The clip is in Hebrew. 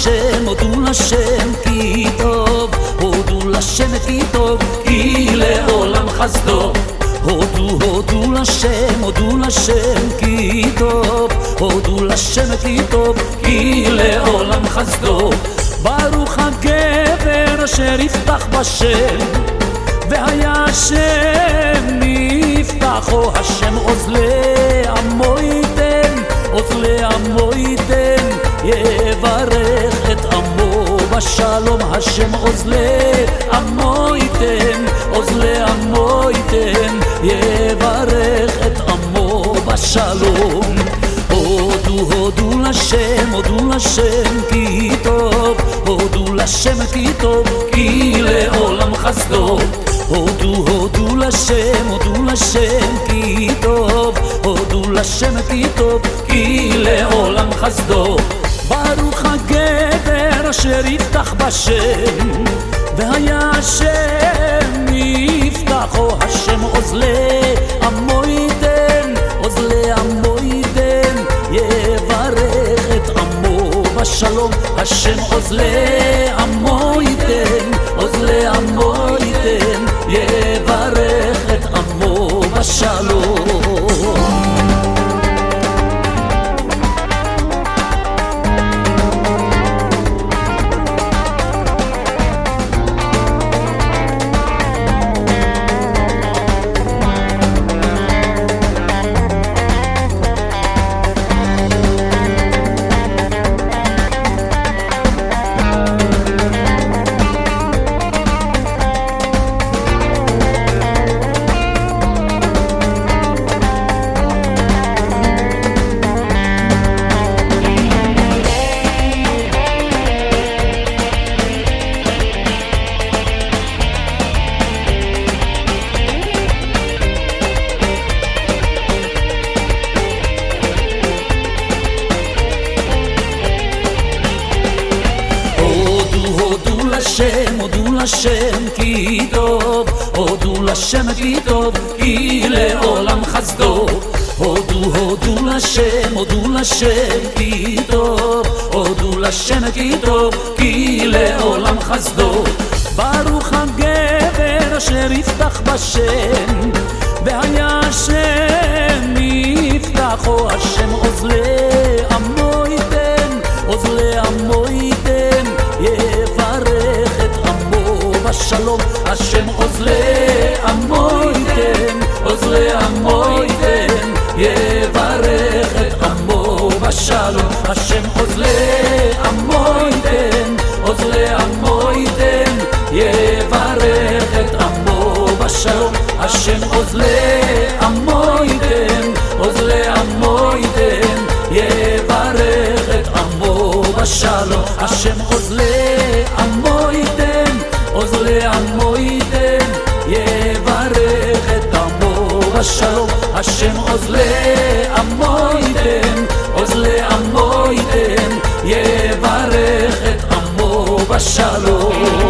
לשם כי טוב, הודו לשם כי טוב, כי לעולם חסדו. הודו לשם כי טוב, הודו לשם כי טוב, כי לעולם חסדו. ברוך הגבר אשר יפתח בשם, והיה השם נפתחו. השם עוז לעמו ייתן, עוז לעמו ייתן, יברך את עמו בשלום. השם עוז לעמו ייתן, עוז לעמו ייתן, יברך את עמו בשלום. הודו לשם כי טוב, הודו לשם כי טוב, כי לעולם חסדו. הודו לשם כי טוב, הודו לשם כי טוב, כי לעולם חסדו. ברוך הגבר אשר יפתח בשם, והיה השם יפתחו. השם עוז לעמו ייתן, עוז לעמו ייתן, יברך את עמו בשלום. השם עוז לעמו ייתן, עוז לעמו ייתן, יברך את עמו בשלום. הודו לשם כי טוב, הודו לשם כי טוב, כי לעולם חסדו. הודו לשם כי טוב, הודו לשם כי טוב, כי לעולם חסדו. ברוך הגבר אשר יפתח בשם, והיה השם יפתחו. השם עוז לעמו ייתן, עוז לעמו ייתן, יברך את עמו בשלום. השם עוז לעמו ייתן, עוז לעמו ייתן, יברך את עמו בשלום. השם עוז לעמו ייתן, עוז לעמו ייתן, יברך את עמו בשלום. השם עוז לעמו ייתן, עוז לעמו ייתן, יברך את עמו בשלום. השם עוז לעמו ייתן, עוז לעמו ייתן, יברך את עמו בשלום. השם עוז לעמו ייתן, עוז לעמו ייתן, יברך את עמו בשלום.